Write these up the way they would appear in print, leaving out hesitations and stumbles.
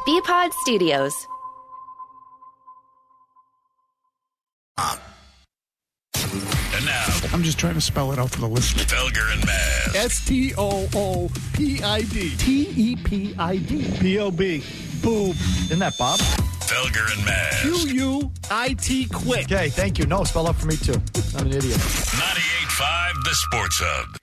BPod Studios. And now, I'm just trying to spell it out for the listener. Felger and Maz. STOOPID. TEPID. BOB. Boob. Isn't that Bob? Felger and Maz. QUIT. Quit. Okay, thank you. No, spell out for me too. I'm an idiot. 98.5 The Sports Hub.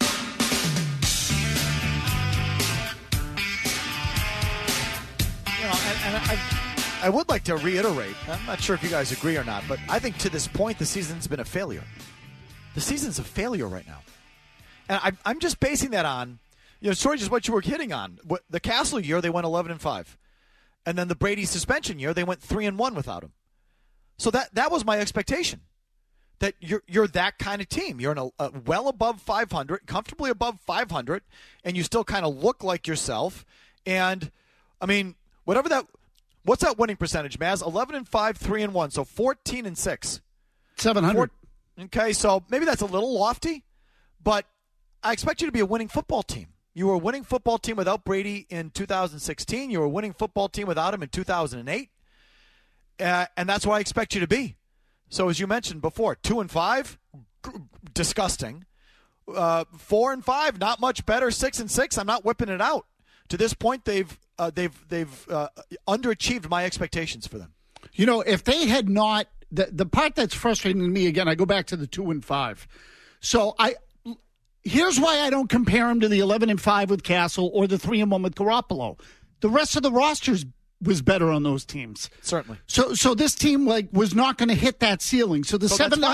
You know, and I would like to reiterate, I'm not sure if you guys agree or not, but I think to this point the season's been a failure. The season's a failure right now. And I'm just basing that on, sort of just what you were hitting on. The Castle year, they went 11-5. And then the Brady suspension year, they went 3-1 without him. So that was my expectation, that you're that kind of team. You're in a well above 500, comfortably above 500, and you still kind of look like yourself. And, I mean, what's that winning percentage, Maz? 11-5, 3-1, so 14-6. 700. Okay, so maybe that's a little lofty, but I expect you to be a winning football team. You were a winning football team without Brady in 2016. You were a winning football team without him in 2008. And that's what I expect you to be. So as you mentioned before, 2-5, disgusting. 4-5, not much better. 6-6, I'm not whipping it out. To this point, they've underachieved my expectations for them. If they had not, the part that's frustrating to me, again, I go back to the 2-5. So here's why I don't compare him to the 11-5 with Castle or the 3-1 with Garoppolo. The rest of the rosters was better on those teams. Certainly. So this team was not going to hit that ceiling. So the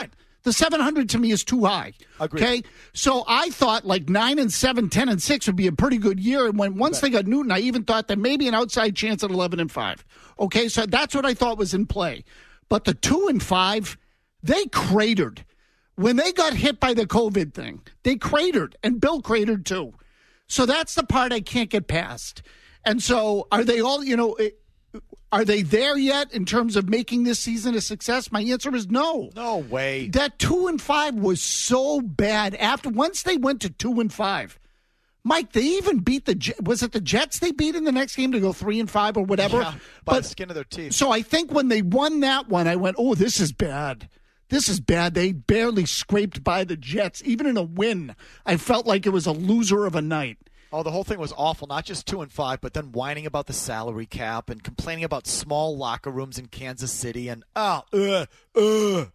700 to me is too high. Agreed. Okay, so I thought 9-7, 10-6 would be a pretty good year. And once they got Newton, I even thought that maybe an outside chance at 11-5. Okay, so that's what I thought was in play. But the 2-5, they cratered. When they got hit by the COVID thing, they cratered, and Bill cratered too. So that's the part I can't get past. And so are they all, are they there yet in terms of making this season a success? My answer is no. No way. That 2-5 was so bad. Once they went to 2-5, Mike, they even beat was it the Jets they beat in the next game to go 3-5 or whatever? Yeah, by the skin of their teeth. So I think when they won that one, I went, oh, this is bad. This is bad. They barely scraped by the Jets. Even in a win, I felt like it was a loser of a night. Oh, the whole thing was awful. Not just 2-5, but then whining about the salary cap and complaining about small locker rooms in Kansas City. And, we're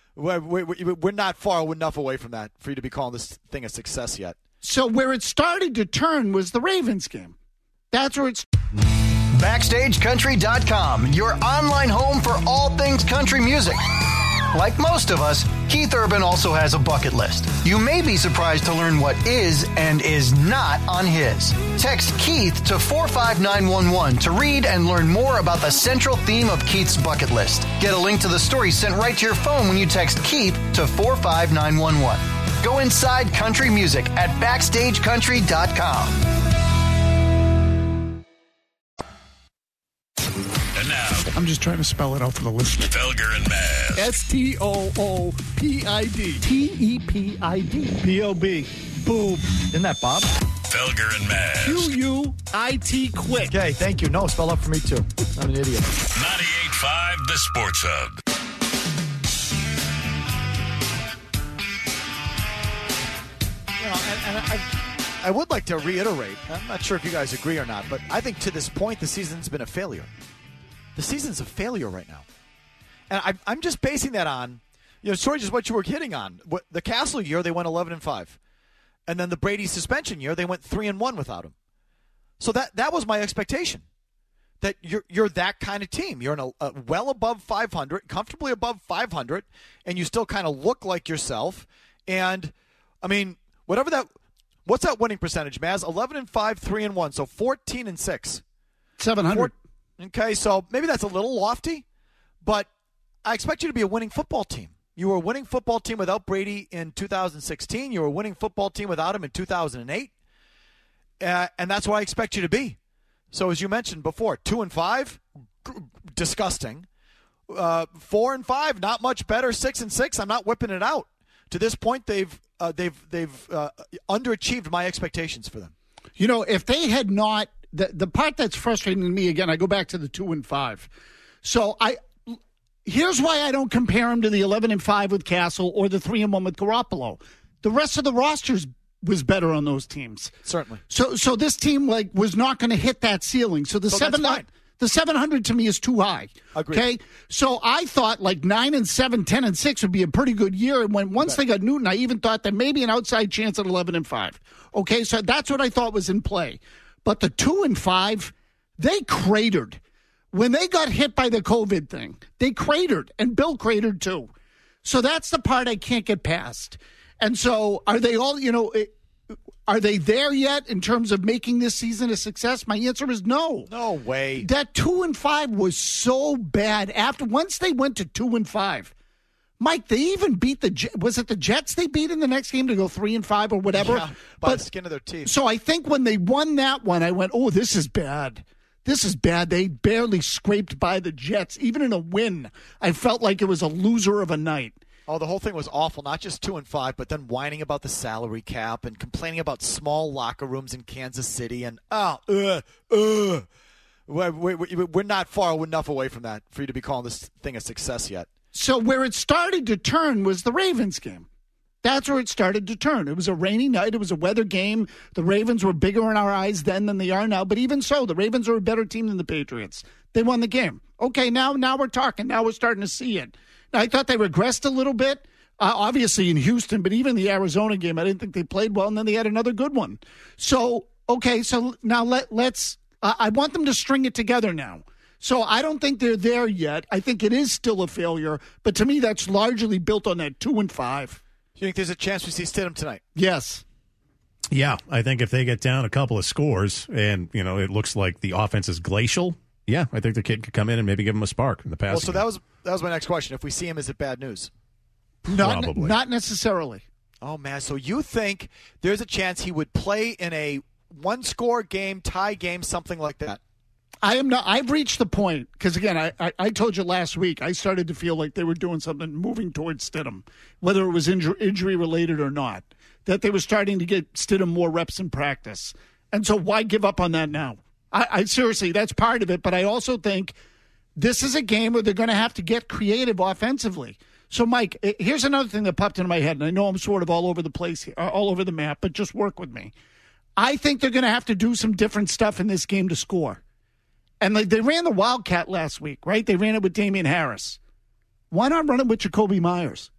not far enough away from that for you to be calling this thing a success yet. So where it started to turn was the Ravens game. That's where it's... BackstageCountry.com, your online home for all things country music. Like most of us, Keith Urban also has a bucket list. You may be surprised to learn what is and is not on his. Text Keith to 45911 to read and learn more about the central theme of Keith's bucket list. Get a link to the story sent right to your phone when you text Keith to 45911. Go inside country music at BackstageCountry.com. And now, I'm just trying to spell it out for the listener. Felger and Maz. STOOPID. TEPID. BOB. Boob. Isn't that Bob? Felger and Maz. QUIT. Quit. Okay, thank you. No, spell out for me too. I'm an idiot. 98.5 The Sports Hub. And I would like to reiterate, I'm not sure if you guys agree or not, but I think to this point the season's been a failure. The season's a failure right now. And I'm just basing that on, sort of just what you were hitting on. The Castle year, they went 11-5. And then the Brady suspension year, they went 3-1 without him. So that was my expectation, that you're that kind of team. You're in a well above 500, comfortably above 500, and you still kind of look like yourself. And, I mean, what's that winning percentage, Maz? 11-5, 3-1, so 14-6. 700. Okay, so maybe that's a little lofty, but I expect you to be a winning football team. You were a winning football team without Brady in 2016. You were a winning football team without him in 2008. And that's what I expect you to be. So as you mentioned before, 2-5, disgusting. 4-5, not much better. 6-6, I'm not whipping it out. To this point, they've underachieved my expectations for them. If they had not, the part that's frustrating to me, again, I go back to the 2-5. So here's why I don't compare him to the 11-5 with Castle or the 3-1 with Garoppolo. The rest of the rosters was better on those teams. Certainly. So this team was not going to hit that ceiling. So the 700 to me is too high. Agreed. Okay, so I thought 9-7, 10-6 would be a pretty good year. And once they got Newton, I even thought that maybe an outside chance at 11-5. Okay, so that's what I thought was in play. But the 2-5, they cratered when they got hit by the COVID thing. They cratered, and Bill cratered too. So that's the part I can't get past. And so are they all? Are they there yet in terms of making this season a success? My answer is no. No way. That 2-5 was so bad. Once they went to 2-5, Mike, they even beat was it the Jets they beat in the next game to go 3-5 or whatever? Yeah, by the skin of their teeth. So I think when they won that one, I went, oh, this is bad. This is bad. They barely scraped by the Jets. Even in a win, I felt like it was a loser of a night. Oh, the whole thing was awful. Not just 2-5, but then whining about the salary cap and complaining about small locker rooms in Kansas City. And we're not far enough away from that for you to be calling this thing a success yet. So where it started to turn was the Ravens game. That's where it started to turn. It was a rainy night. It was a weather game. The Ravens were bigger in our eyes then than they are now. But even so, the Ravens are a better team than the Patriots. They won the game. Okay, now we're talking. Now we're starting to see it. Now, I thought they regressed a little bit, obviously in Houston, but even the Arizona game, I didn't think they played well, and then they had another good one. So, okay, so now let's I want them to string it together now. So I don't think they're there yet. I think it is still a failure, but to me that's largely built on that 2-5. You think there's a chance we see Stidham tonight? Yes. Yeah, I think if they get down a couple of scores and, it looks like the offense is glacial, yeah, I think the kid could come in and maybe give him a spark in the passing. Well, so that was my next question. If we see him, is it bad news? Probably. Not necessarily. Oh, man. So you think there's a chance he would play in a one-score game, tie game, something like that? I am not. I've reached the point, because, again, I told you last week, I started to feel like they were doing something, moving towards Stidham, whether it was injury-related or not, that they were starting to get Stidham more reps in practice. And so why give up on that now? I seriously, that's part of it. But I also think this is a game where they're going to have to get creative offensively. So, Mike, here's another thing that popped into my head, and I know I'm sort of all over the place, all over the map, but just work with me. I think they're going to have to do some different stuff in this game to score. And they ran the Wildcat last week, right? They ran it with Damian Harris. Why not run it with Jacoby Myers?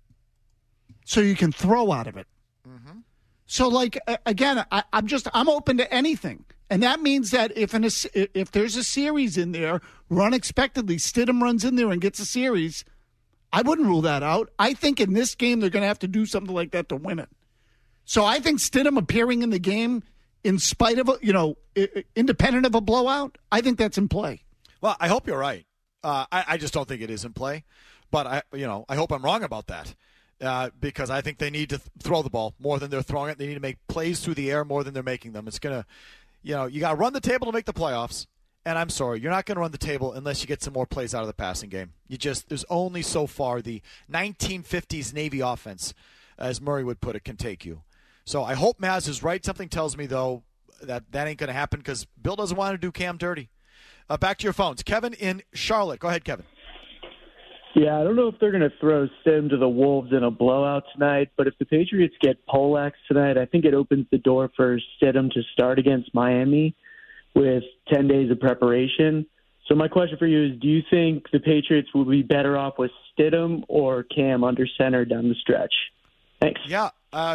So you can throw out of it. Mm-hmm. So, again, I'm open to anything. And that means that if there's a series in there, unexpectedly, Stidham runs in there and gets a series, I wouldn't rule that out. I think in this game they're going to have to do something like that to win it. So I think Stidham appearing in the game in spite of, independent of a blowout, I think that's in play. Well, I hope you're right. I just don't think it is in play. But, I hope I'm wrong about that. Because I think they need to throw the ball more than they're throwing it. They need to make plays through the air more than they're making them. It's going to, you got to run the table to make the playoffs. And I'm sorry, you're not going to run the table unless you get some more plays out of the passing game. There's only so far the 1950s Navy offense, as Murray would put it, can take you. So I hope Maz is right. Something tells me, though, that ain't going to happen because Bill doesn't want to do Cam dirty. Back to your phones. Kevin in Charlotte. Go ahead, Kevin. Yeah, I don't know if they're going to throw Stidham to the Wolves in a blowout tonight, but if the Patriots get Polex tonight, I think it opens the door for Stidham to start against Miami with 10 days of preparation. So my question for you is, do you think the Patriots will be better off with Stidham or Cam under center down the stretch? Thanks. Yeah,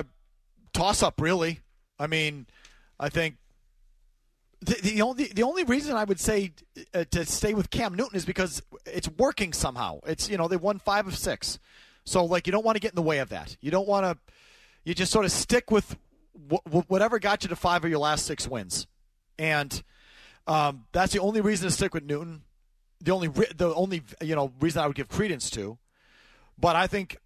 toss-up, really. I mean, I think the only reason I would say to stay with Cam Newton is because it's working somehow. It's, they won 5 of 6. So, you don't want to get in the way of that. You don't want to – you just sort of stick with whatever got you to 5 of your last 6 wins. And that's the only reason to stick with Newton. The only reason I would give credence to. But I think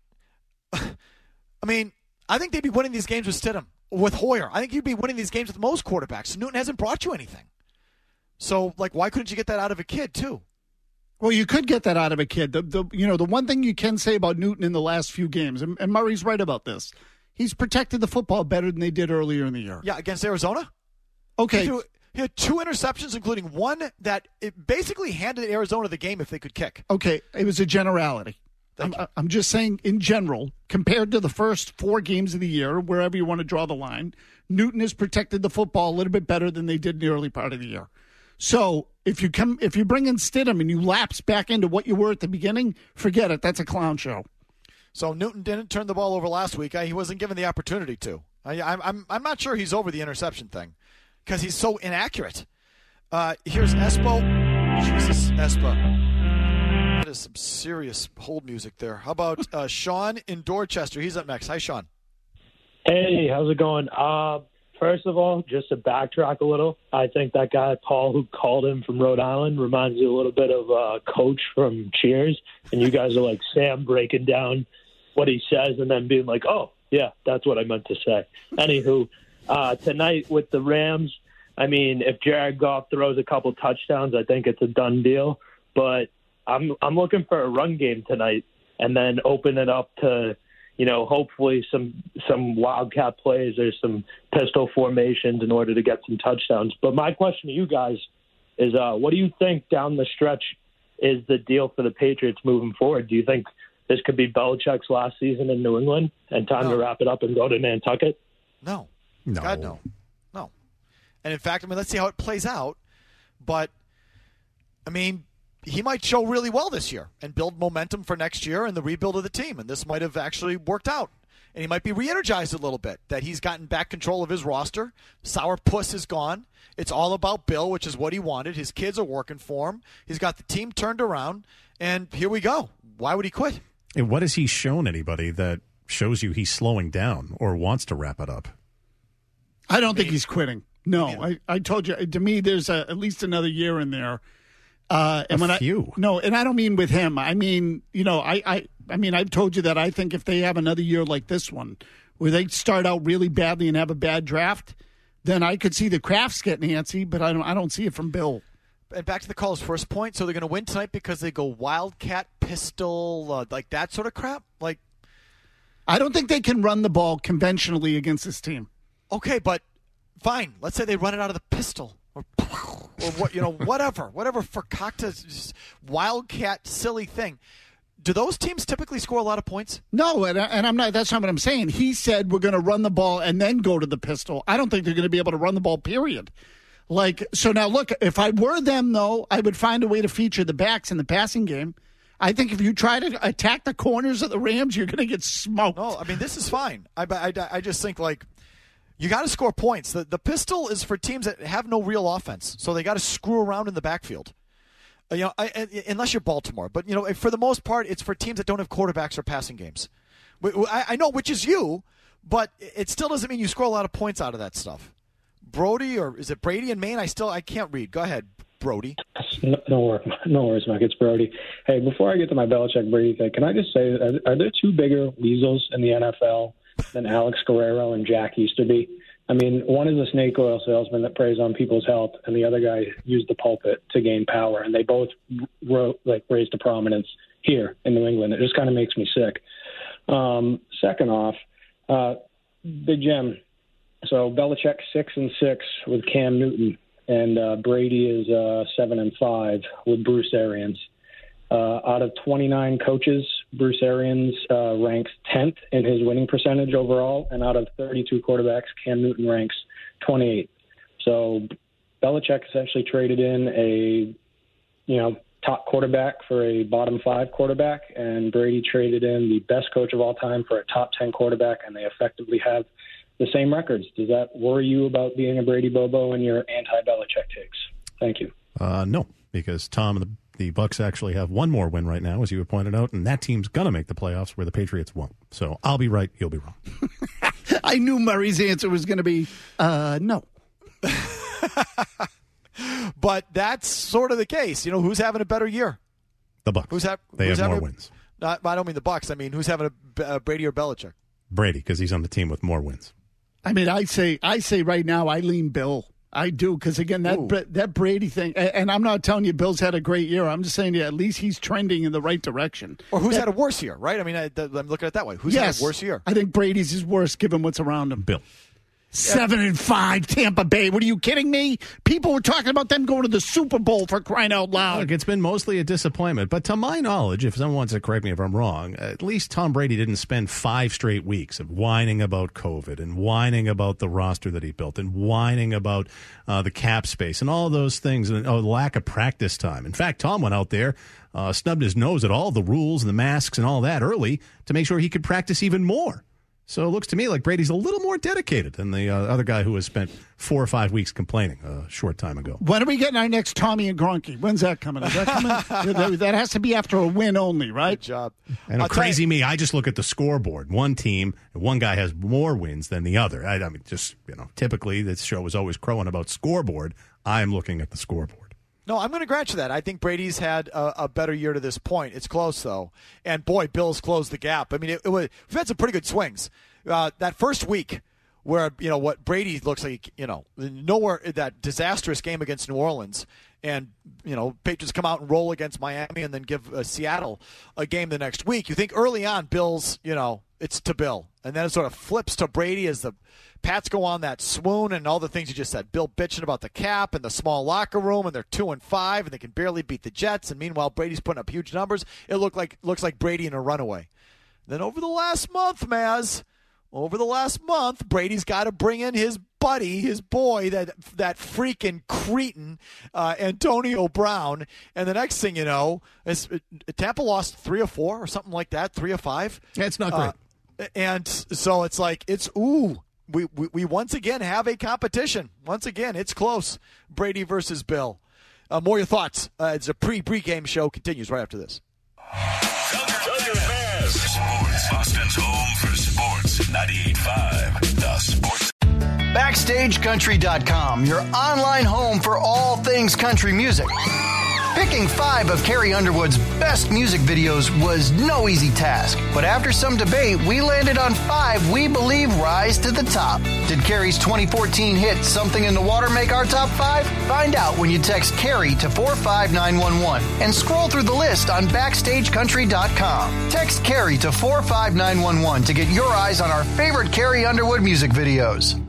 I think they'd be winning these games with Stidham, with Hoyer. I think you'd be winning these games with most quarterbacks. Newton hasn't brought you anything. So, why couldn't you get that out of a kid, too? Well, you could get that out of a kid. The one thing you can say about Newton in the last few games, and Murray's right about this, he's protected the football better than they did earlier in the year. Yeah, against Arizona? Okay. He had 2 interceptions, including one that it basically handed Arizona the game if they could kick. Okay, it was a generality. I'm just saying, in general, compared to the first 4 games of the year, wherever you want to draw the line, Newton has protected the football a little bit better than they did in the early part of the year. So if you bring in Stidham and you lapse back into what you were at the beginning, forget it. That's a clown show. So Newton didn't turn the ball over last week. He wasn't given the opportunity to. I'm not sure he's over the interception thing because he's so inaccurate. Here's Espo. Jesus, Espo. That is some serious hold music there. How about Sean in Dorchester? He's up next. Hi, Sean. Hey, how's it going? First of all, just to backtrack a little, I think that guy, Paul, who called him from Rhode Island, reminds me a little bit of Coach from Cheers. And you guys are like Sam breaking down what he says and then being like, oh, yeah, that's what I meant to say. Anywho, tonight with the Rams, I mean, if Jared Goff throws a couple touchdowns, I think it's a done deal. But I'm looking for a run game tonight and then open it up to, hopefully some wildcat plays or some pistol formations in order to get some touchdowns. But my question to you guys is, what do you think down the stretch is the deal for the Patriots moving forward? Do you think this could be Belichick's last season in New England and time to wrap it up and go to Nantucket? No. God, no. No. And in fact, let's see how it plays out. But, he might show really well this year and build momentum for next year and the rebuild of the team. And this might have actually worked out. And he might be re-energized a little bit, that he's gotten back control of his roster. Sourpuss is gone. It's all about Bill, which is what he wanted. His kids are working for him. He's got the team turned around. And here we go. Why would he quit? And what has he shown anybody that shows you he's slowing down or wants to wrap it up? I don't think he's quitting. No, I told you. To me, there's at least another year in there. And a few. And I don't mean with him. I mean, I've told you that I think if they have another year like this one, where they start out really badly and have a bad draft, then I could see the Crafts getting antsy, but I don't see it from Bill. And back to the caller's first point, so they're going to win tonight because they go Wildcat, pistol, like that sort of crap? Like, I don't think they can run the ball conventionally against this team. Okay, but fine. Let's say they run it out of the pistol. Or what, whatever fakakta, wildcat, silly thing. Do those teams typically score a lot of points? No, and I'm not. That's not what I'm saying. He said we're going to run the ball and then go to the pistol. I don't think they're going to be able to run the ball, period. So now look, if I were them, though, I would find a way to feature the backs in the passing game. I think if you try to attack the corners of the Rams, you're going to get smoked. No, this is fine. I just think, you got to score points. The pistol is for teams that have no real offense, so they got to screw around in the backfield. Unless you're Baltimore, but for the most part, it's for teams that don't have quarterbacks or passing games. I know which is you, but it still doesn't mean you score a lot of points out of that stuff. Brody, or is it Brady in Maine? I can't read. Go ahead, Brody. No worries, Mike. It's Brody. Hey, before I get to my Belichick Brady thing, can I just say, are there 2 bigger weasels in the NFL than Alex Guerrero and Jack Easterby? One is a snake oil salesman that preys on people's health, and the other guy used the pulpit to gain power, and they both raised to prominence here in New England. It just kind of makes me sick. Second off, Big Jim. So Belichick 6-6 with Cam Newton, and Brady is 7-5 with Bruce Arians. Out of 29 coaches, Bruce Arians ranks 10th in his winning percentage overall, and out of 32 quarterbacks, Cam Newton ranks 28th. So Belichick essentially traded in a top quarterback for a bottom 5 quarterback, and Brady traded in the best coach of all time for a top 10 quarterback, and they effectively have the same records. Does that worry you about being a Brady Bobo and your anti-Belichick takes? Thank you. No, because Tom and the Bucks actually have one more win right now, as you have pointed out, and that team's going to make the playoffs where the Patriots won't. So I'll be right, you'll be wrong. I knew Murray's answer was going to be no. But that's sort of the case. Who's having a better year? The Bucks. They have more wins. I don't mean the Bucks. I mean, who's having a Brady or Belichick? Brady, because he's on the team with more wins. I say right now I lean Bill. I do, because, again, that Brady thing, and I'm not telling you Bill's had a great year. I'm just saying at least he's trending in the right direction. Or who's had a worse year, right? I'm looking at it that way. Who's had a worse year? I think Brady's his worst, given what's around him. Bill. 7-5 Tampa Bay. What are you kidding me? People were talking about them going to the Super Bowl for crying out loud. Look, it's been mostly a disappointment. But to my knowledge, if someone wants to correct me if I'm wrong, at least Tom Brady didn't spend 5 straight weeks of whining about COVID and whining about the roster that he built and whining about the cap space and all those things and lack of practice time. In fact, Tom went out there, snubbed his nose at all the rules and the masks and all that early to make sure he could practice even more. So it looks to me like Brady's a little more dedicated than the other guy who has spent 4 or 5 weeks complaining a short time ago. When are we getting our next Tommy and Gronky? When's that coming? Is that coming? That has to be after a win only, right? Good job. And crazy me, I just look at the scoreboard. One team, one guy has more wins than the other. I mean, just, typically this show is always crowing about scoreboard. I'm looking at the scoreboard. No, I'm going to grant you that. I think Brady's had a better year to this point. It's close, though. And, boy, Bills closed the gap. I mean, we've had some pretty good swings. That first week where, what Brady looks like, nowhere, that disastrous game against New Orleans, and, Patriots come out and roll against Miami and then give Seattle a game the next week. You think early on, Bills, it's to Bill. And then it sort of flips to Brady as the Pats go on that swoon and all the things you just said. Bill bitching about the cap and the small locker room, and they're 2-5 and they can barely beat the Jets. And meanwhile, Brady's putting up huge numbers. It looks like Brady in a runaway. Then over the last month, Brady's got to bring in his buddy, his boy, that freaking cretin, Antonio Brown. And the next thing you know, Tampa lost 3 or 4 or something like that, 3 or 5. Yeah, it's not great. And so it's like, we once again have a competition. Once again, it's close. Brady versus Bill. More your thoughts. It's a pre-game show. Continues right after this. Felger and Maz. Sports. Boston's home for sports. 98.5 The Sports. BackstageCountry.com, your online home for all things country music. Picking 5 of Carrie Underwood's best music videos was no easy task, but after some debate, we landed on 5 we believe rise to the top. Did Carrie's 2014 hit Something in the Water make our top 5? Find out when you text Carrie to 45911 and scroll through the list on BackstageCountry.com. Text Carrie to 45911 to get your eyes on our favorite Carrie Underwood music videos.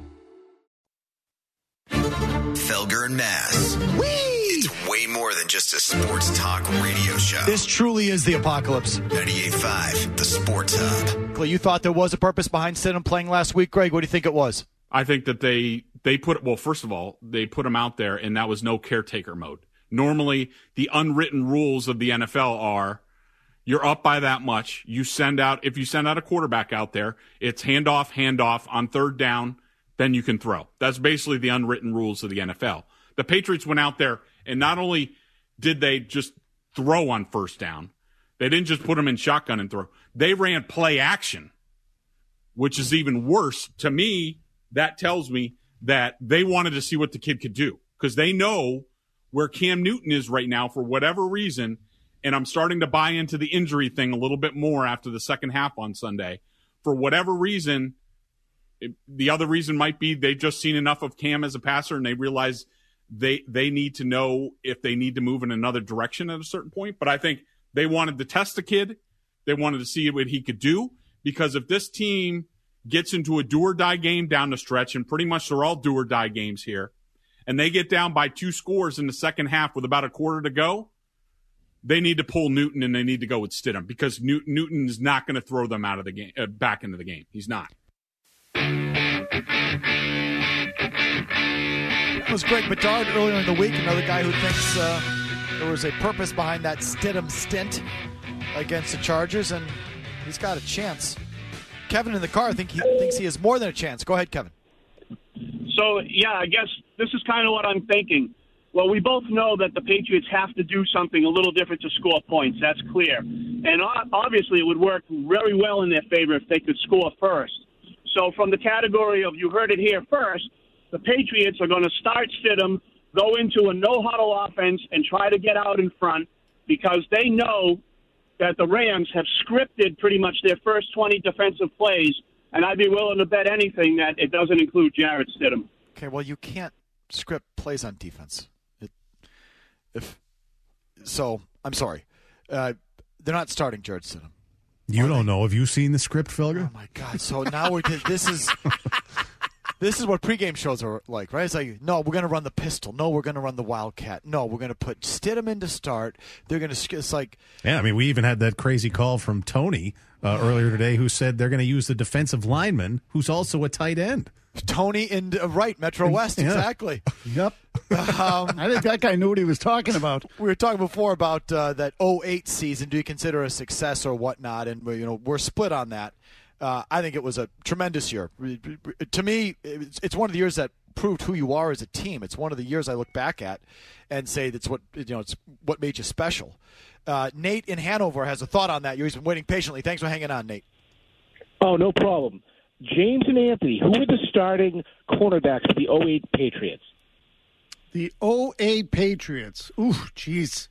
Felger and Maz. It's way more than just a sports talk radio show. This truly is the apocalypse. 98.5 The Sports Hub. Clay, you thought there was a purpose behind Stidham playing last week, Greg. What do you think it was? I think that they put, well, first of all, they put him out there, and that was no caretaker mode. Normally, the unwritten rules of the NFL are you're up by that much. If you send out a quarterback out there, it's handoff on third down, then you can throw. That's basically the unwritten rules of the NFL. The Patriots went out there, and not only did they just throw on first down, they didn't just put them in shotgun and throw. They ran play action, which is even worse. To me, that tells me that they wanted to see what the kid could do because they know where Cam Newton is right now for whatever reason, and I'm starting to buy into the injury thing a little bit more after the second half on Sunday. For whatever reason, the other reason might be they've just seen enough of Cam as a passer, and they realize they need to know if they need to move in another direction at a certain point. But I think they wanted to test the kid. They wanted to see what he could do, because if this team gets into a do-or-die game down the stretch, and pretty much they're all do-or-die games here, and they get down by 2 scores in the second half with about a quarter to go, they need to pull Newton and they need to go with Stidham, because Newton is not going to throw them out of the game, back into the game. He's not. That was Greg Bedard earlier in the week, another guy who thinks there was a purpose behind that Stidham stint against the Chargers, and he's got a chance. Kevin in the car thinks he has more than a chance. Go ahead, Kevin. So, yeah, I guess this is kind of what I'm thinking. Well, we both know that the Patriots have to do something a little different to score points. That's clear. And obviously it would work very well in their favor if they could score first. So from the category of you heard it here first, the Patriots are going to start Stidham, go into a no-huddle offense, and try to get out in front, because they know that the Rams have scripted pretty much their first 20 defensive plays, and I'd be willing to bet anything that it doesn't include Jarrett Stidham. Okay, well, you can't script plays on defense. I'm sorry. They're not starting Jarrett Stidham. You don't know. Have you seen the script, Felger? Oh, my God. So now this is This is what pregame shows are like, right? It's like, no, we're going to run the pistol. No, we're going to run the Wildcat. No, we're going to put Stidham in to start. They're going to. It's like, yeah. I mean, we even had that crazy call from Tony earlier today, who said they're going to use the defensive lineman, who's also a tight end. Tony in right, Metro West, exactly. Yep. I think that guy knew what he was talking about. We were talking before about that 2008 season. Do you consider a success or whatnot? And we're split on that. I think it was a tremendous year. To me, it's one of the years that proved who you are as a team. It's one of the years I look back at and say that's what it's what made you special. Nate in Hanover has a thought on that year. He's been waiting patiently. Thanks for hanging on, Nate. Oh, no problem. James and Anthony, who were the starting cornerbacks for the 2008 Patriots? The 2008 Patriots. Ooh, jeez.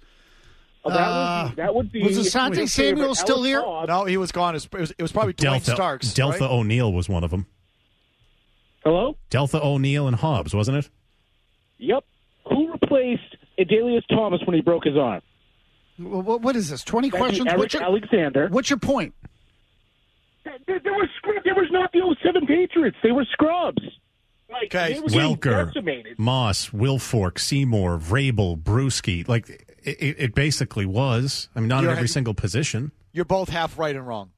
That would be. Was Asante Samuel still here? No, he was gone. It was probably Dwayne Starks. Deltha right? O'Neill was one of them. Hello? Deltha O'Neill and Hobbs, wasn't it? Yep. Who replaced Adelius Thomas when he broke his arm? What is this? 20 questions? Eric Alexander. What's your point? There was not the 07 Patriots. They were scrubs. Okay. Welker, Moss, Wilfork, Seymour, Vrabel, Brewski. Like, it basically was. I mean, not in every single position. You're both half right and wrong.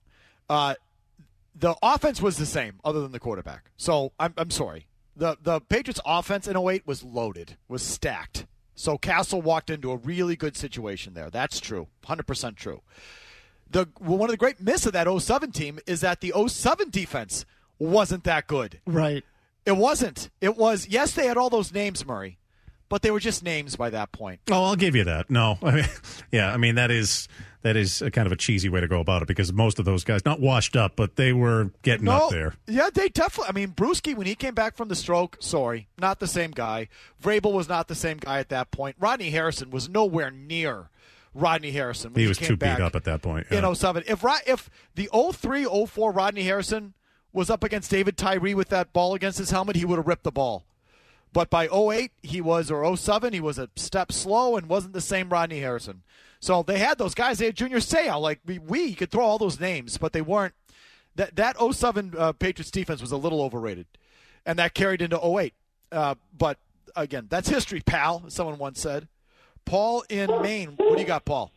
The offense was the same, other than the quarterback. So, I'm sorry. The Patriots' offense in 2008 was loaded, was stacked. So, Castle walked into a really good situation there. That's true. 100% true. One of the great misses of that 07 team is that the 07 defense wasn't that good. Right. It wasn't. It was, yes, they had all those names, Murray, but they were just names by that point. Oh, I'll give you that. No. I mean, that is a kind of a cheesy way to go about it because most of those guys, not washed up, but they were getting up there. Yeah, they definitely. I mean, Brewski, when he came back from the stroke, not the same guy. Vrabel was not the same guy at that point. Rodney Harrison was nowhere near Rodney Harrison. When he was too back beat up at that point. Yeah. In 07. If the 03-04 Rodney Harrison was up against David Tyree with that ball against his helmet, he would have ripped the ball. But by 08, or 07, he was a step slow and wasn't the same Rodney Harrison. So they had those guys. They had Junior Seau. Like, you could throw all those names, but they weren't. That 07 Patriots defense was a little overrated, and that carried into 08. But, again, that's history, pal, as someone once said. Paul in Maine. What do you got, Paul?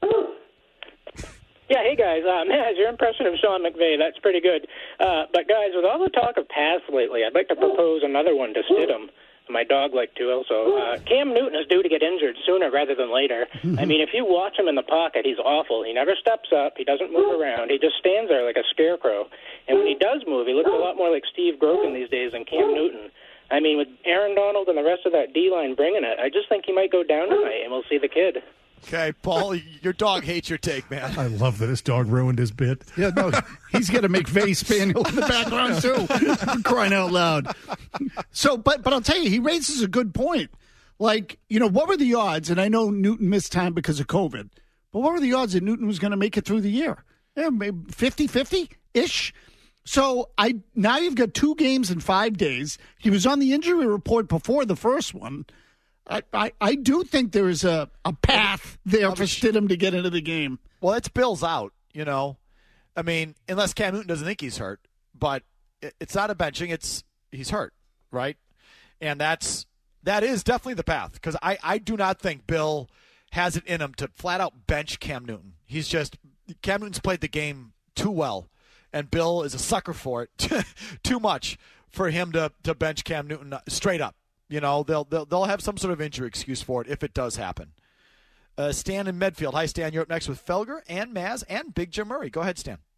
Yeah, hey, guys. Man, your impression of Sean McVay, that's pretty good. But, guys, with all the talk of pass lately, I'd like to propose another one to Stidham. My dog liked to also. Cam Newton is due to get injured sooner rather than later. I mean, if you watch him in the pocket, he's awful. He never steps up. He doesn't move around. He just stands there like a scarecrow. And when he does move, he looks a lot more like Steve Grogan these days than Cam Newton. I mean, with Aaron Donald and the rest of that D-line bringing it, I just think he might go down tonight, and we'll see the kid. Okay, Paul, your dog hates your take, man. I love that his dog ruined his bit. Yeah, no, he's going to make Vay Spaniel in the background, too. Crying out loud. So, but I'll tell you, he raises a good point. Like, what were the odds? And I know Newton missed time because of COVID. But what were the odds that Newton was going to make it through the year? Yeah, maybe 50-50-ish. So now you've got 2 games in 5 days. He was on the injury report before the first one. I do think there is a path there for Stidham to get into the game. Well, it's Bill's out, I mean, unless Cam Newton doesn't think he's hurt. But it's not a benching. He's hurt, right? And that is definitely the path. Because I do not think Bill has it in him to flat out bench Cam Newton. Cam Newton's played the game too well. And Bill is a sucker for it too much for him to bench Cam Newton straight up. They'll have some sort of injury excuse for it if it does happen. Stan in Medfield. Hi, Stan. You're up next with Felger and Maz and Big Jim Murray. Go ahead, Stan.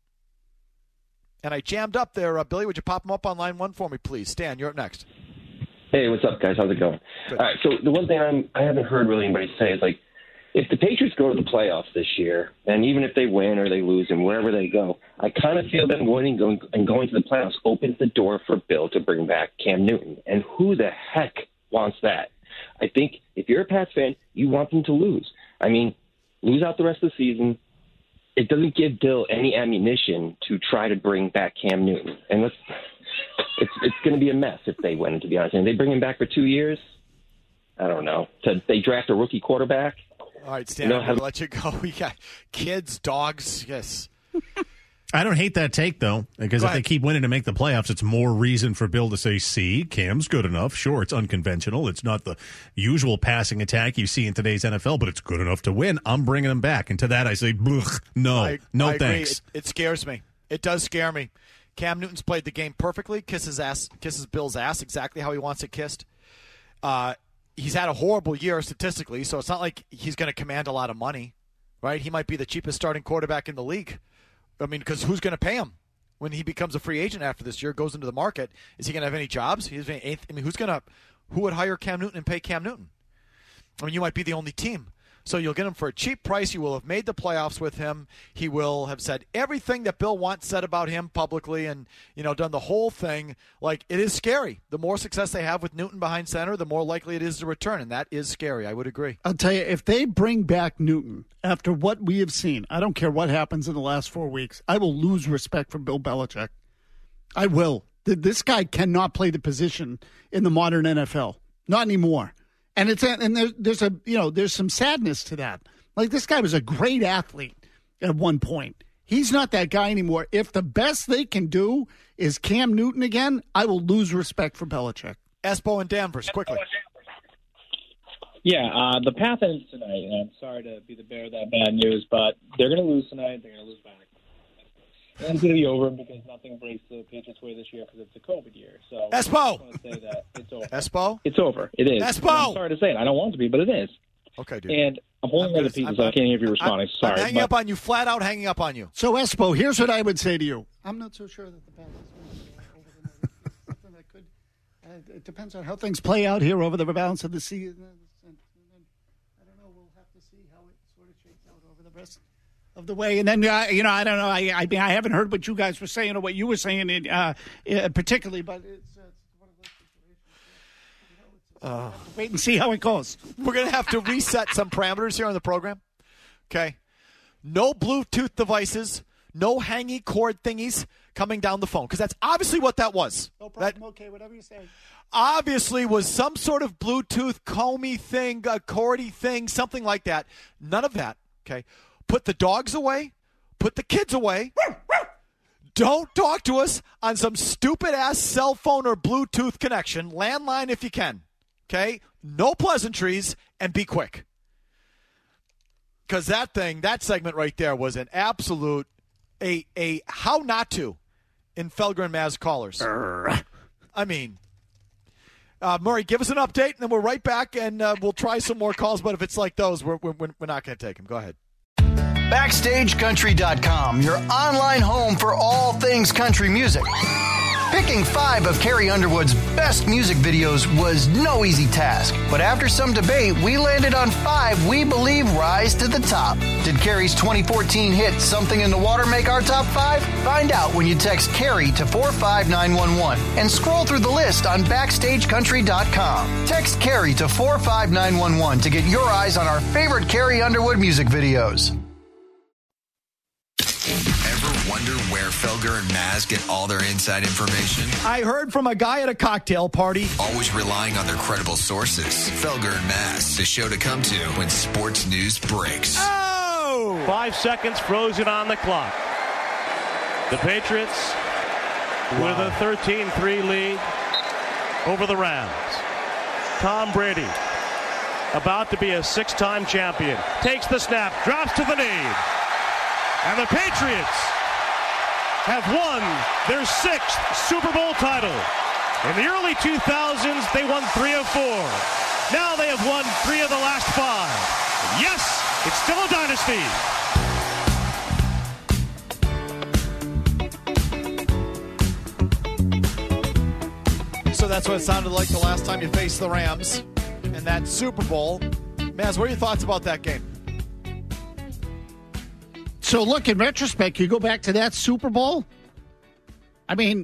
And I jammed up there. Billy, would you pop him up on line 1 for me, please? Stan, you're up next. Hey, what's up, guys? How's it going? Good. All right, so the one thing I haven't heard really anybody say is, like, if the Patriots go to the playoffs this year, and even if they win or they lose and wherever they go, I kind of feel them going to the playoffs opens the door for Bill to bring back Cam Newton. And who the heck wants that? I think if you're a Pats fan, you want them to lose. I mean, lose out the rest of the season. It doesn't give Bill any ammunition to try to bring back Cam Newton. And it's going to be a mess if they win, to be honest. And they bring him back for 2 years, I don't know. They draft a rookie quarterback. All right, Stan, I'm going to let you go. We got kids, dogs, yes. I don't hate that take, though, because if they keep winning to make the playoffs, it's more reason for Bill to say, see, Cam's good enough. Sure, it's unconventional. It's not the usual passing attack you see in today's NFL, but it's good enough to win. I'm bringing him back. And to that, I say, no, I thanks. It scares me. It does scare me. Cam Newton's played the game perfectly, kisses Bill's ass exactly how he wants it kissed. He's had a horrible year statistically, so it's not like he's going to command a lot of money, right? He might be the cheapest starting quarterback in the league. I mean, because who's going to pay him when he becomes a free agent after this year, goes into the market? Is he going to have any jobs? Who would hire Cam Newton and pay Cam Newton? I mean, you might be the only team. So you'll get him for a cheap price. You will have made the playoffs with him. He will have said everything that Bill once said about him publicly and, done the whole thing. Like, it is scary. The more success they have with Newton behind center, the more likely it is to return, and that is scary. I would agree. I'll tell you, if they bring back Newton after what we have seen, I don't care what happens in the last 4 weeks, I will lose respect for Bill Belichick. I will. This guy cannot play the position in the modern NFL. Not anymore. And there's some sadness to that. Like, this guy was a great athlete at one point. He's not that guy anymore. If the best they can do is Cam Newton again, I will lose respect for Belichick. Espo and Danvers, quickly. Yeah, the path ends tonight. And I'm sorry to be the bearer of that bad news, but they're going to lose tonight. They're going to lose back. And it's going to be over because nothing breaks the Patriots' way this year because it's a COVID year. So Espo! I just want to say that it's over. Espo? It's over. It is. Espo! I'm sorry to say it. I don't want it to be, but it is. Okay, dude. And I'm holding on to pieces, so I can't hear if you're responding. Sorry. I'm hanging up on you, flat out hanging up on you. So, Espo, here's what I would say to you. I'm not so sure that the balance is something that could. It depends on how things play out here over the balance of the season. I don't know. We'll have to see how it sort of shakes out over the rest of the way. And then, I don't know. I mean, I haven't heard what you guys were saying or what you were saying particularly, but it's one of those situations. Wait and see how it goes. We're going to have to reset some parameters here on the program. Okay. No Bluetooth devices, no hangy cord thingies coming down the phone, because that's obviously what that was. No problem. Okay, whatever you say. Obviously was some sort of Bluetooth comey thing, cordy thing, something like that. None of that. Okay. Put the dogs away. Put the kids away. Don't talk to us on some stupid-ass cell phone or Bluetooth connection. Landline if you can. Okay? No pleasantries, and be quick. Because that segment right there was an absolute, a how not to in Felger and Maz callers. I mean, Murray, give us an update, and then we're right back, and we'll try some more calls. But if it's like those, we're not going to take them. Go ahead. BackstageCountry.com, your online home for all things country music. Picking 5 of Carrie Underwood's best music videos was no easy task, but after some debate, we landed on 5 we believe rise to the top. Did Carrie's 2014 hit Something in the Water make our top 5? Find out when you text Carrie to 45911 and scroll through the list on BackstageCountry.com. Text Carrie to 45911 to get your eyes on our favorite Carrie Underwood music videos. Ever wonder where Felger and Maz get all their inside information? I heard from a guy at a cocktail party. Always relying on their credible sources. Felger and Maz, the show to come to when sports news breaks. Oh! 5 seconds frozen on the clock. The Patriots with a 13-3 lead over the Rams. Tom Brady, about to be a 6-time champion, takes the snap, drops to the knee. And the Patriots have won their 6th Super Bowl title. In the early 2000s, they won 3 of 4. Now they have won 3 of the last 5. Yes, it's still a dynasty. So that's what it sounded like the last time you faced the Rams in that Super Bowl. Maz, what are your thoughts about that game? So, look, in retrospect, you go back to that Super Bowl. I mean,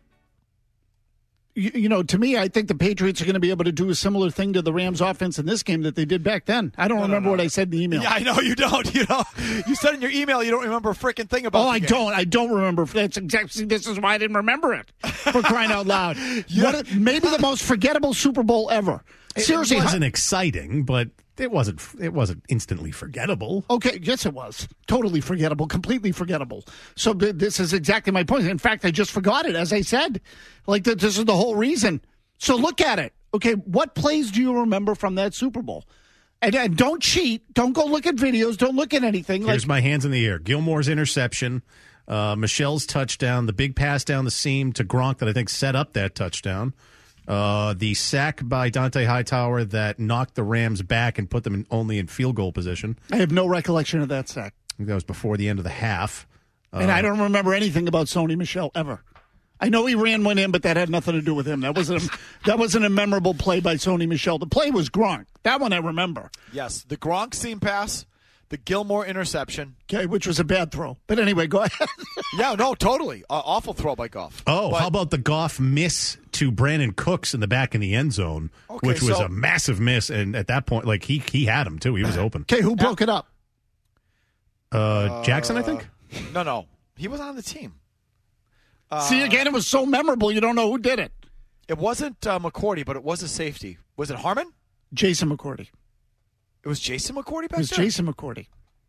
to me, I think the Patriots are going to be able to do a similar thing to the Rams offense in this game that they did back then. I don't remember what I said in the email. Yeah, I know you don't. You said in your email you don't remember a freaking thing about the game. Don't. I don't remember. That's exactly. This is why I didn't remember it, for crying out loud. Maybe the most forgettable Super Bowl ever. Seriously, it wasn't exciting, but It wasn't instantly forgettable. Okay, yes, it was. Totally forgettable, completely forgettable. So this is exactly my point. In fact, I just forgot it, as I said. Like, this is the whole reason. So look at it. Okay, what plays do you remember from that Super Bowl? And don't cheat. Don't go look at videos. Don't look at anything. Here's my hands in the air. Gilmore's interception, Michelle's touchdown, the big pass down the seam to Gronk that I think set up that touchdown. The sack by Dante Hightower that knocked the Rams back and put them only in field goal position. I have no recollection of that sack. I think that was before the end of the half. And I don't remember anything about Sony Michel ever. I know he ran one in, but that had nothing to do with him. That wasn't a memorable play by Sony Michel. The play was Gronk. That one I remember. Yes, the Gronk seam pass, the Gilmore interception. Okay, which was a bad throw. But anyway, go ahead. Yeah, no, totally. Awful throw by Goff. How about the Goff miss to Brandon Cooks in the back in the end zone, which was a massive miss. And at that point, like, he had him, too. He was open. Okay, who broke it up? Jackson, I think? No. He was on the team. See, again, it was so memorable, you don't know who did it. It wasn't McCourty, but it was a safety. Was it Harmon? Jason McCourty. It was Jason McCourty back there? It was Jason McCourty.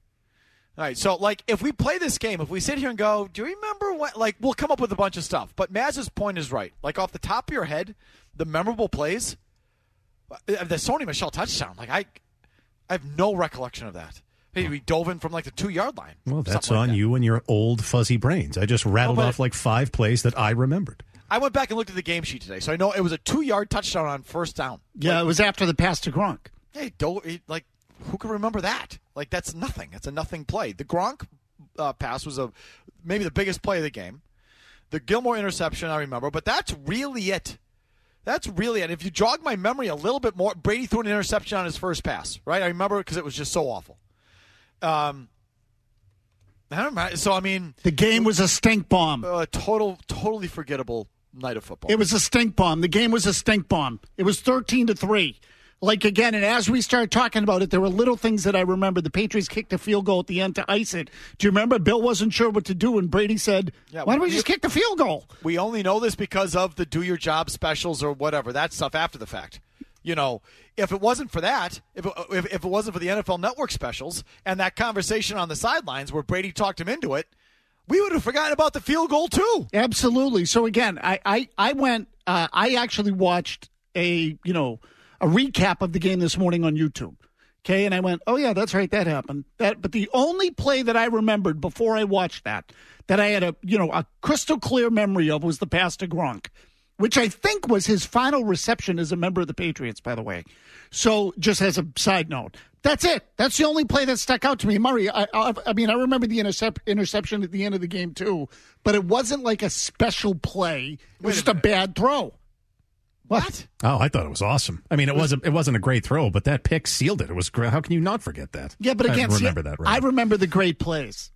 All right, so, like, if we play this game, if we sit here and go, do you remember what, like, we'll come up with a bunch of stuff. But Maz's point is right. Like, off the top of your head, the memorable plays, the Sony Michel touchdown, like, I have no recollection of that. We dove in from, like, the 2-yard line. Well, that's on you and your old fuzzy brains. I just rattled off, like, 5 plays that I remembered. I went back and looked at the game sheet today, so I know it was a 2-yard touchdown on first down. Yeah, it was after the pass to Gronk. Hey, like, who can remember that? Like, that's nothing. It's a nothing play. The Gronk pass was maybe the biggest play of the game. The Gilmore interception, I remember, but that's really it. That's really it. If you jog my memory a little bit more, Brady threw an interception on his first pass, right? I remember it because it was just so awful. I don't know. So, I mean, the game was a stink bomb. Totally forgettable night of football. It was a stink bomb. The game was a stink bomb. It was 13-3. Like, again, and as we started talking about it, there were little things that I remember. The Patriots kicked a field goal at the end to ice it. Do you remember? Bill wasn't sure what to do, and Brady said, why don't we just kick the field goal? We only know this because of the do your job specials or whatever, that stuff after the fact. You know, if it wasn't for that, if it wasn't for the NFL Network specials and that conversation on the sidelines where Brady talked him into it, we would have forgotten about the field goal too. Absolutely. So again, I actually watched a recap of the game this morning on YouTube. Okay, and I went, oh yeah, that's right, that happened. But the only play that I remembered before I watched that I had a crystal clear memory of was the pass to Gronk, which I think was his final reception as a member of the Patriots, by the way. So just as a side note, that's it. That's the only play that stuck out to me. Murray, I mean, I remember the interception at the end of the game too, but it wasn't like a special play. It was just a bad throw. What? Oh, I thought it was awesome. I mean, it wasn't a great throw, but that pick sealed it. It was great. How can you not forget that? Yeah, but again, I remember that. Right? I remember the great plays.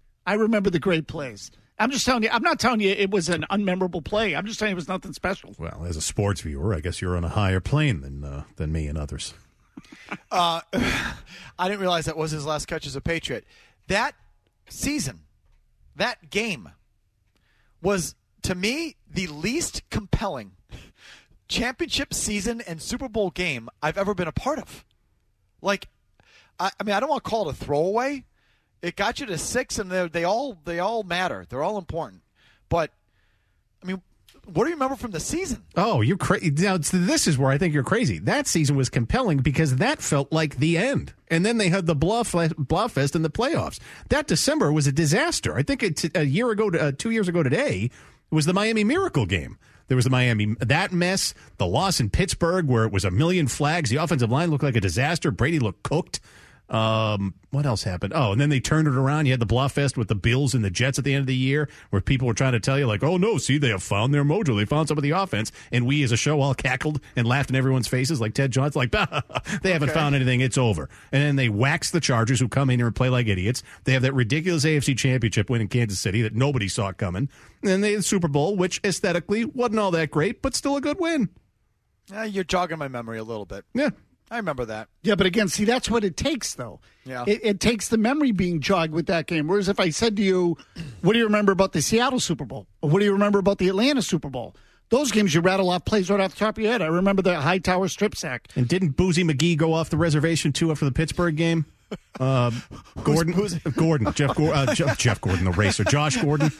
I'm just telling you. I'm not telling you it was an unmemorable play. I'm just telling you it was nothing special. Well, as a sports viewer, I guess you're on a higher plane than me and others. I didn't realize that was his last catch as a Patriot. That season, that game, was to me the least compelling championship season and Super Bowl game I've ever been a part of. Like, I mean, I don't want to call it a throwaway. It got you to 6, and they all matter. They're all important. But, I mean, what do you remember from the season? Oh, you're crazy. Now, this is where I think you're crazy. That season was compelling because that felt like the end. And then they had the Blowfest in the playoffs. That December was a disaster. I think 2 years ago today, was the Miami Miracle game. There was that mess, the loss in Pittsburgh where it was a million flags. The offensive line looked like a disaster. Brady looked cooked. What else happened? Oh, and then they turned it around. You had the Bluffest with the Bills and the Jets at the end of the year where people were trying to tell you, like, oh, no, see, they have found their mojo. They found some of the offense. And we as a show all cackled and laughed in everyone's faces like Ted Johnson, like, bah, they haven't found anything. It's over. And then they wax the Chargers who come in here and play like idiots. They have that ridiculous AFC championship win in Kansas City that nobody saw coming. And then they had the Super Bowl, which aesthetically wasn't all that great, but still a good win. You're jogging my memory a little bit. Yeah. I remember that. Yeah, but again, see, that's what it takes, though. Yeah. It takes the memory being jogged with that game. Whereas if I said to you, what do you remember about the Seattle Super Bowl? Or what do you remember about the Atlanta Super Bowl? those games you rattle off plays right off the top of your head. I remember the Hightower strip sack. And didn't Boozy McGee go off the reservation too after the Pittsburgh game? Gordon, Jeff Gordon, the racer, Josh Gordon.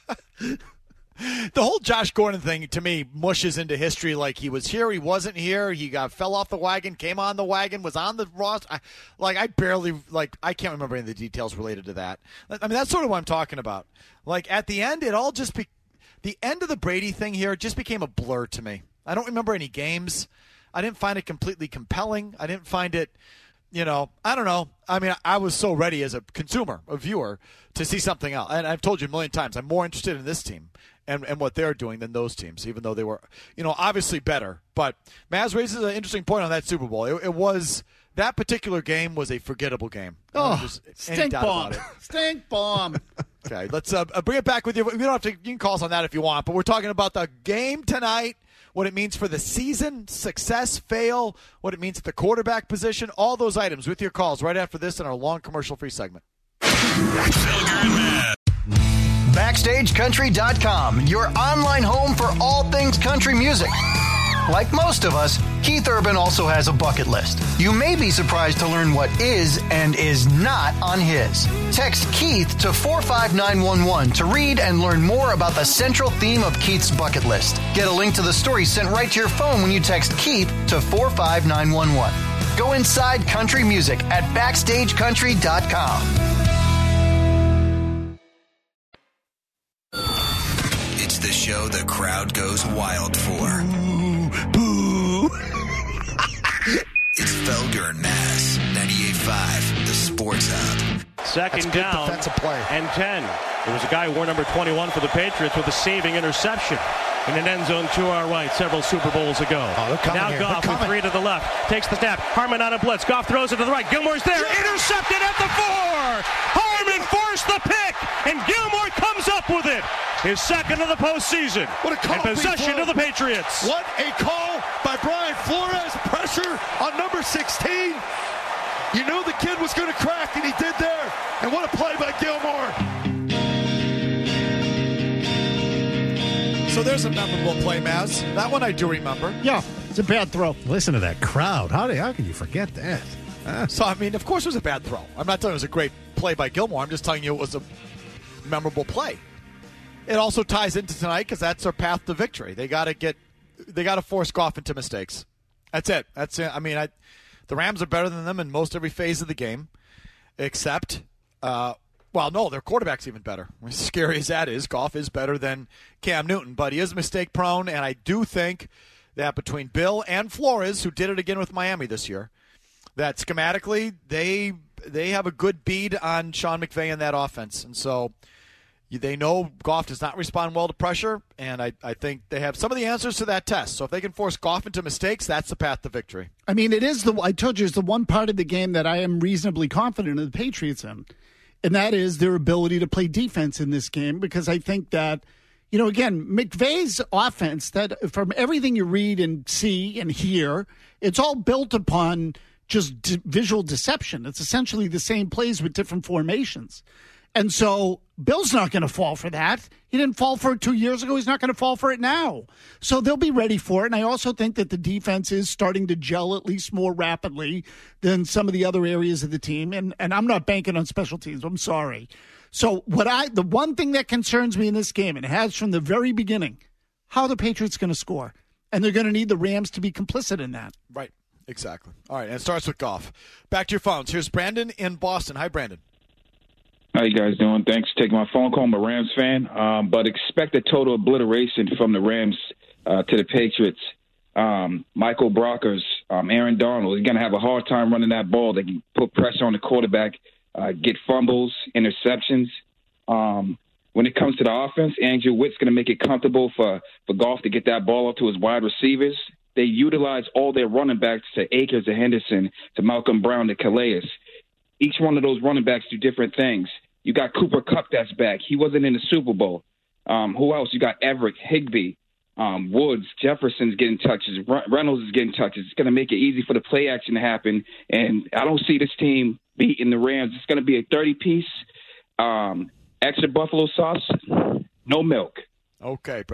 The whole Josh Gordon thing, to me, mushes into history like he was here, he wasn't here, fell off the wagon, came on the wagon, was on the roster. I can't remember any of the details related to that. I mean, that's sort of what I'm talking about. Like, at the end, it all just the end of the Brady thing here just became a blur to me. I don't remember any games. I didn't find it completely compelling. I didn't find it, I don't know. I mean, I was so ready as a consumer, a viewer, to see something else. And I've told you a million times, I'm more interested in this team and what they're doing than those teams, even though they were, obviously better. But Maz raises an interesting point on that Super Bowl. It was, that particular game was a forgettable game. Stink bomb. Stink bomb. Okay, let's bring it back with you. We don't have to, you can call us on that if you want, but we're talking about the game tonight, what it means for the season, success, fail, what it means at the quarterback position, all those items with your calls right after this in our long commercial-free segment. BackstageCountry.com, your online home for all things country music. Like most of us, Keith Urban also has a bucket list. You may be surprised to learn what is and is not on his. Text Keith to 45911 to read and learn more about the central theme of Keith's bucket list. Get a link to the story sent right to your phone when you text Keith to 45911. Go inside country music at BackstageCountry.com. It's the show the crowd goes wild for. Boo! It's Felger and Mass, 98.5, the Sports Hub. Second down and 10. There was a guy who wore number 21 for the Patriots with a saving interception in an end zone to our right several Super Bowls ago. Now here. Goff with 3 to the left. Takes the snap. Harmon on a blitz. Goff throws it to the right. Gilmore's there. Intercepted at the 4. Harmon forced the pick, and Gilmore comes up with it. His second of the postseason. What a call. And possession of the Patriots. What a call by Brian Flores. Pressure on number 16. You knew the kid was going to crack, and he did there. And what a play by Gilmore. So there's a memorable play, Maz. That one I do remember. Yeah, it's a bad throw. Listen to that crowd. How can you forget that? So, I mean, of course it was a bad throw. I'm not telling you it was a great play by Gilmore. I'm just telling you it was a memorable play. It also ties into tonight because that's their path to victory. They got to force Goff into mistakes. That's it. That's it. I mean, the Rams are better than them in most every phase of the game, except, their quarterback's even better. As scary as that is, Goff is better than Cam Newton, but he is mistake prone, and I do think that between Bill and Flores, who did it again with Miami this year, that schematically they have a good bead on Sean McVay in that offense, and so they know Goff does not respond well to pressure, and I think they have some of the answers to that test. So if they can force Goff into mistakes, that's the path to victory. I mean, I told you, it's the one part of the game that I am reasonably confident in the Patriots in, and that is their ability to play defense in this game, because I think that, again, McVay's offense, that from everything you read and see and hear, it's all built upon just visual deception. It's essentially the same plays with different formations. And so Bill's not going to fall for that. He didn't fall for it 2 years ago. He's not going to fall for it now. So they'll be ready for it. And I also think that the defense is starting to gel at least more rapidly than some of the other areas of the team. And I'm not banking on special teams. I'm sorry. So the one thing that concerns me in this game, and it has from the very beginning, how are the Patriots going to score? And they're going to need the Rams to be complicit in that. Right. Exactly. All right. And it starts with Goff. Back to your phones. Here's Brandon in Boston. Hi, Brandon. How you guys doing? Thanks for taking my phone call. I'm a Rams fan, but expect a total obliteration from the Rams to the Patriots. Michael Brockers, Aaron Donald, is going to have a hard time running that ball. They can put pressure on the quarterback, get fumbles, interceptions. When it comes to the offense, Andrew Witt's going to make it comfortable for Goff to get that ball up to his wide receivers. They utilize all their running backs to Akers, to Henderson, to Malcolm Brown, to Calais. Each one of those running backs do different things. You got Cooper Kupp that's back. He wasn't in the Super Bowl. Who else? You got Everett, Higbee, Woods, Jefferson's getting touches. Reynolds is getting touches. It's going to make it easy for the play action to happen. And I don't see this team beating the Rams. It's going to be a 30-piece, extra buffalo sauce, no milk. Okay, Brendan.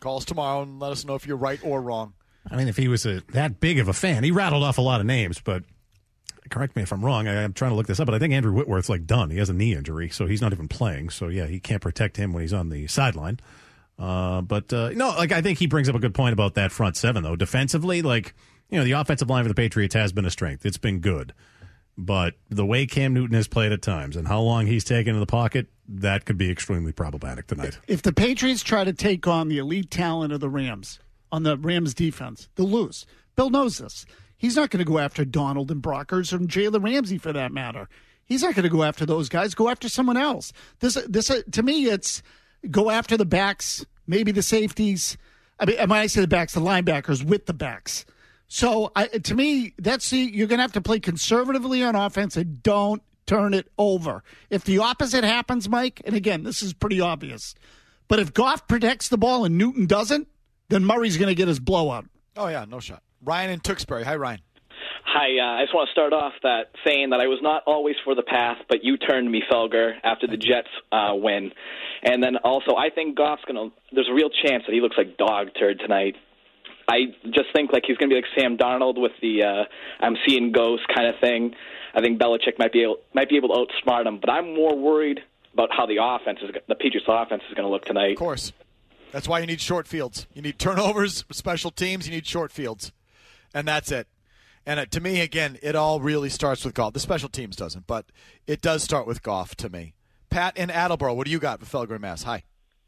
Call us tomorrow and let us know if you're right or wrong. I mean, if he was that big of a fan, he rattled off a lot of names, but correct me if I'm wrong. I'm trying to look this up, but I think Andrew Whitworth's done. He has a knee injury, so he's not even playing. So, yeah, he can't protect him when he's on the sideline. I think he brings up a good point about that front seven, though. Defensively, the offensive line for the Patriots has been a strength. It's been good. But the way Cam Newton has played at times and how long he's taken in the pocket, that could be extremely problematic tonight. If the Patriots try to take on the elite talent of the Rams on the Rams defense, they'll lose. Bill knows this. He's not going to go after Donald and Brockers or Jalen Ramsey for that matter. He's not going to go after those guys. Go after someone else. This to me, it's go after the backs, maybe the safeties. I mean, when I say the backs, the linebackers with the backs. So, to me, you're going to have to play conservatively on offense and don't turn it over. If the opposite happens, Mike, and again, this is pretty obvious, but if Goff protects the ball and Newton doesn't, then Murray's going to get his blowout. Oh, yeah, no shot. Ryan in Tewksbury. Hi, Ryan. Hi, I just want to start off saying that I was not always for the pass, but you turned me, Felger, after the Jets win. And then also, I think Goff's there's a real chance that he looks like dog turd tonight. I just think he's going to be like Sam Darnold with the I'm seeing ghosts kind of thing. I think Belichick might be able to outsmart him, but I'm more worried about how the Patriots offense is going to look tonight. Of course. That's why you need short fields. You need turnovers, special teams, you need short fields. And that's it. And to me, again, it all really starts with Goff. The special teams doesn't, but it does start with Goff to me. Pat in Attleboro, what do you got for Felger and Mass? Hi.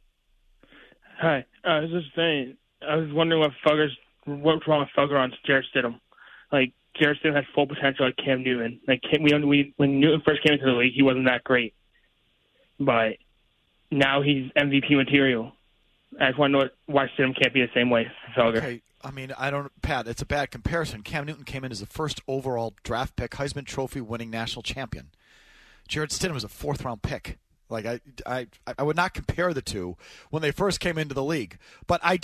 Hi. I was just saying, I was wondering what's wrong with Felger on Jarrett Stidham. Jarrett Stidham has full potential like Cam Newton. When Newton first came into the league, he wasn't that great. But now he's MVP material. I just want to know why Stidham can't be the same way as Felger. Okay. I mean, Pat, it's a bad comparison. Cam Newton came in as the first overall draft pick, Heisman Trophy winning national champion. Jarrett Stidham was a fourth-round pick. I would not compare the two when they first came into the league. But I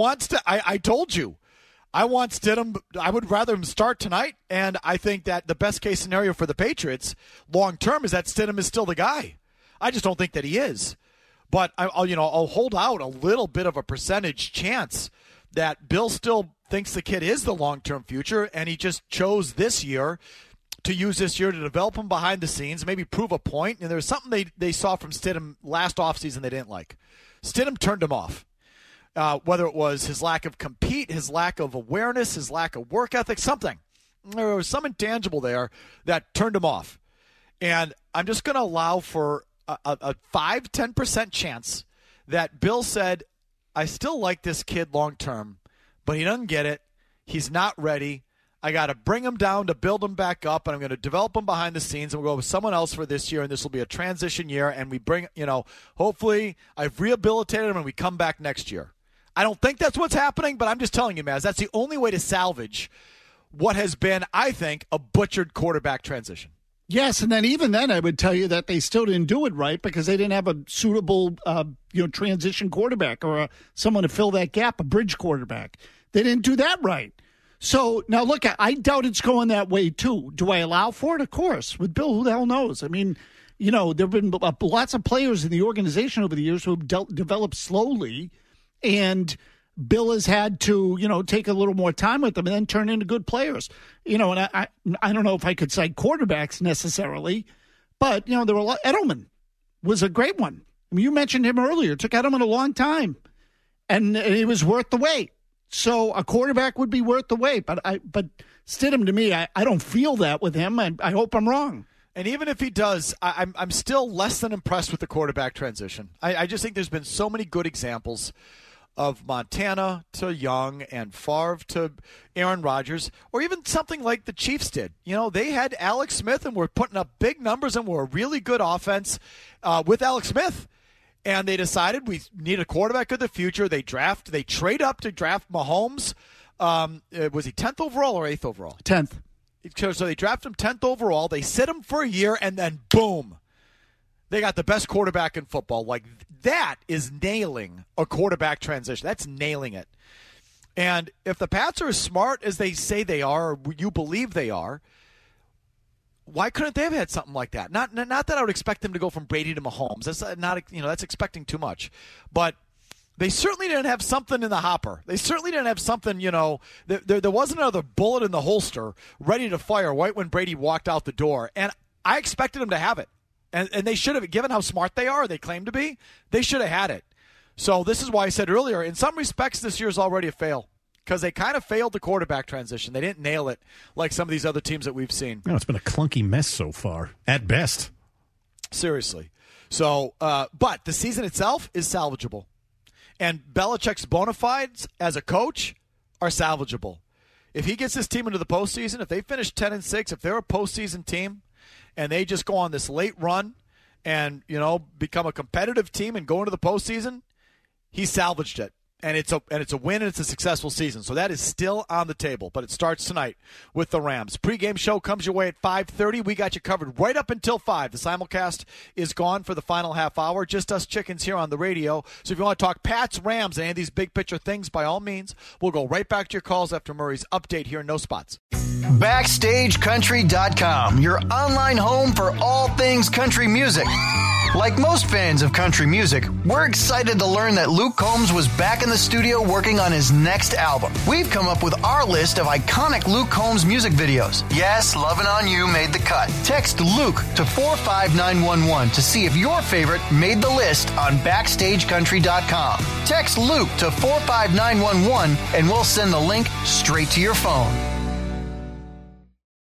told you, I want Stidham. I would rather him start tonight, and I think that the best-case scenario for the Patriots long-term is that Stidham is still the guy. I just don't think that he is. But I'll hold out a little bit of a percentage chance that Bill still thinks the kid is the long-term future, and he just chose this year to use this year to develop him behind the scenes, maybe prove a point. And there's something they saw from Stidham last offseason they didn't like. Stidham turned him off, whether it was his lack of compete, his lack of awareness, his lack of work ethic, something. There was some intangible there that turned him off. And I'm just going to allow for a 5-10% chance that Bill said, I still like this kid long term, but he doesn't get it. He's not ready. I got to bring him down to build him back up, and I'm going to develop him behind the scenes, and we'll go with someone else for this year, and this will be a transition year, and we bring, hopefully I've rehabilitated him and we come back next year. I don't think that's what's happening, but I'm just telling you, Maz, that's the only way to salvage what has been, I think, a butchered quarterback transition. Yes, and then even then, I would tell you that they still didn't do it right because they didn't have a suitable, transition quarterback or someone to fill that gap, a bridge quarterback. They didn't do that right. So now look, I doubt it's going that way too. Do I allow for it? Of course. With Bill, who the hell knows? I mean, there have been lots of players in the organization over the years who have developed slowly, and Bill has had to, take a little more time with them and then turn into good players. And I don't know if I could cite quarterbacks necessarily, but, there were a lot. Edelman was a great one. I mean, you mentioned him earlier. It took Edelman a long time, and he was worth the wait. So a quarterback would be worth the wait. But Stidham, to me, I don't feel that with him. I hope I'm wrong. And even if he does, I'm still less than impressed with the quarterback transition. I just think there's been so many good examples of Montana to Young and Favre to Aaron Rodgers, or even something like the Chiefs did. They had Alex Smith and were putting up big numbers and were a really good offense with Alex Smith. And they decided we need a quarterback of the future. They trade up to draft Mahomes. Was he 10th overall or 8th overall? 10th. So they draft him 10th overall. They sit him for a year, and then boom, they got the best quarterback in football. That is nailing a quarterback transition. That's nailing it. And if the Pats are as smart as they say they are, or you believe they are, why couldn't they have had something like that? Not that I would expect them to go from Brady to Mahomes. That's not, that's expecting too much. But They certainly didn't have something in the hopper. They certainly didn't have something, there wasn't another bullet in the holster ready to fire right when Brady walked out the door. And I expected them to have it. And they should have, given how smart they are, they claim to be, they should have had it. So this is why I said earlier, in some respects, this year is already a fail. Because they kind of failed the quarterback transition. They didn't nail it like some of these other teams that we've seen. No, it's been a clunky mess so far, at best. Seriously. So, but the season itself is salvageable. And Belichick's bona fides as a coach are salvageable. If he gets this team into the postseason, if they finish 10-6, if they're a postseason team, and they just go on this late run and, become a competitive team and go into the postseason, he salvaged it. And it's a win, and it's a successful season. So that is still on the table, but it starts tonight with the Rams. Pre-game show comes your way at 5:30. We got you covered right up until 5. The simulcast is gone for the final half hour. Just us chickens here on the radio. So if you want to talk Pats, Rams, and any of these big picture things, by all means, we'll go right back to your calls after Murray's update here in No Spots. BackstageCountry.com, your online home for all things country music. Like most fans of country music, we're excited to learn that Luke Combs was back in the studio working on his next album. We've come up with our list of iconic Luke Combs music videos. Yes, Lovin' On You made the cut. Text Luke to 45911 to see if your favorite made the list on BackstageCountry.com. Text Luke to 45911 and we'll send the link straight to your phone.